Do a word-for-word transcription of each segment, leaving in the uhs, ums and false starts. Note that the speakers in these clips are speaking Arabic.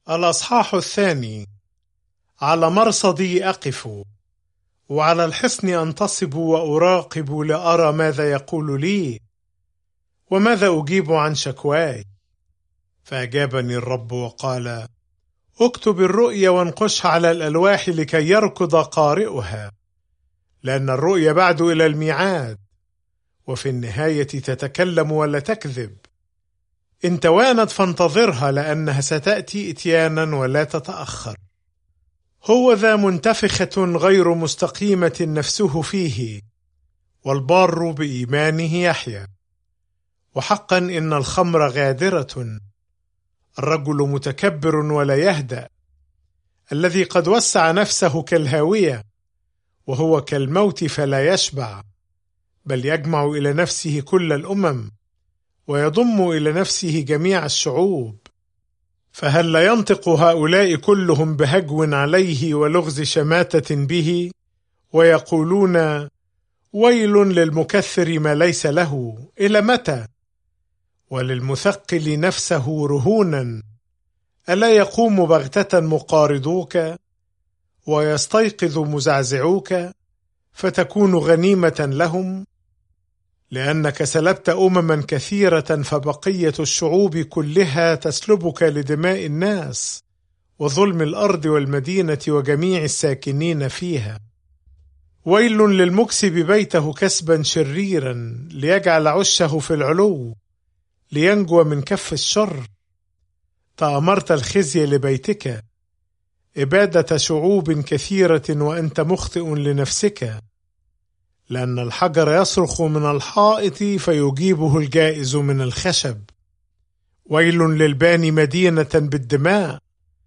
الأصحاح الثاني. على مرصدي أقف، وعلى الحصن أنتصب وأراقب لأرى ماذا يقول لي وماذا أجيب عن شكواي. فأجابني الرب وقال: اكتب الرؤيا وانقشها على الألواح لكي يركض قارئها، لأن الرؤيا بعد إلى الميعاد، وفي النهاية تتكلم ولا تكذب. إن توانت فانتظرها، لأنها ستأتي إتيانا ولا تتأخر. هو ذا منتفخة غير مستقيمة نفسه فيه، والبار بإيمانه يحيا. وحقا إن الخمر غادرة، الرجل متكبر ولا يهدأ، الذي قد وسع نفسه كالهاوية، وهو كالموت فلا يشبع، بل يجمع إلى نفسه كل الأمم، ويضم إلى نفسه جميع الشعوب. فهل لا ينطق هؤلاء كلهم بهجو عليه ولغز شماتة به، ويقولون: ويل للمكثر ما ليس له، إلى متى؟ وللمثقل نفسه رهونا، ألا يقوم بغتة مقارضوك ويستيقظ مزعزعوك فتكون غنيمة لهم؟ لأنك سلبت أمما كثيرة، فبقية الشعوب كلها تسلبك لدماء الناس وظلم الأرض والمدينة وجميع الساكنين فيها. ويل للمكسب بيته كسبا شريرا، ليجعل عشه في العلو لينجو من كف الشر. تأمرت الخزي لبيتك، إبادة شعوب كثيرة وأنت مخطئ لنفسك، لأن الحجر يصرخ من الحائط فيجيبه الجائز من الخشب. ويل للباني مدينة بالدماء،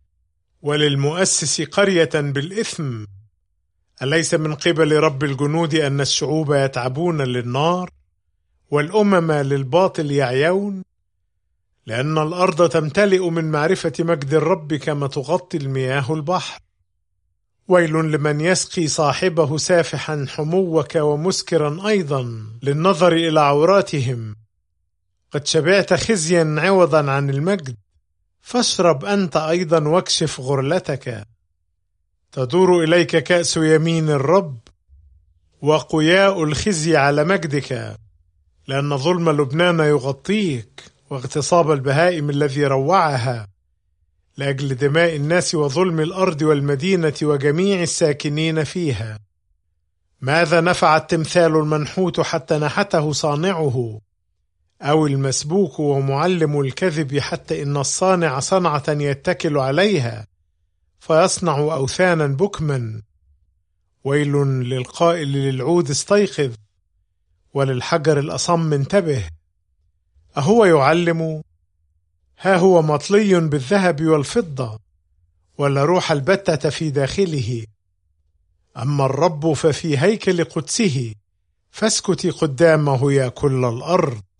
وللمؤسس قرية بالإثم. أليس من قبل رب الجنود أن الشعوب يتعبون للنار والأمم للباطل يعيون؟ لأن الأرض تمتلئ من معرفة مجد الرب كما تغطي المياه البحر. ويل لمن يسقي صاحبه سافحا حموك ومسكرا أيضا للنظر إلى عوراتهم. قد شبعت خزيا عوضا عن المجد، فاشرب أنت أيضا واكشف غرلتك. تدور إليك كأس يمين الرب وقياء الخزي على مجدك، لأن ظلم لبنان يغطيك واغتصاب البهائم الذي روعها، لأجل دماء الناس وظلم الأرض والمدينة وجميع الساكنين فيها. ماذا نفع التمثال المنحوت حتى نحته صانعه، أو المسبوك ومعلم الكذب حتى إن الصانع صنعة يتكل عليها فيصنع أوثانا بكما؟ ويل للقائل للعود استيقظ، وللحجر الأصم انتبه. أهو يعلم؟ ها هو مطلي بالذهب والفضة، ولا روح البتة في داخله. أما الرب ففي هيكل قدسه، فاسكتي قدامه يا كل الأرض.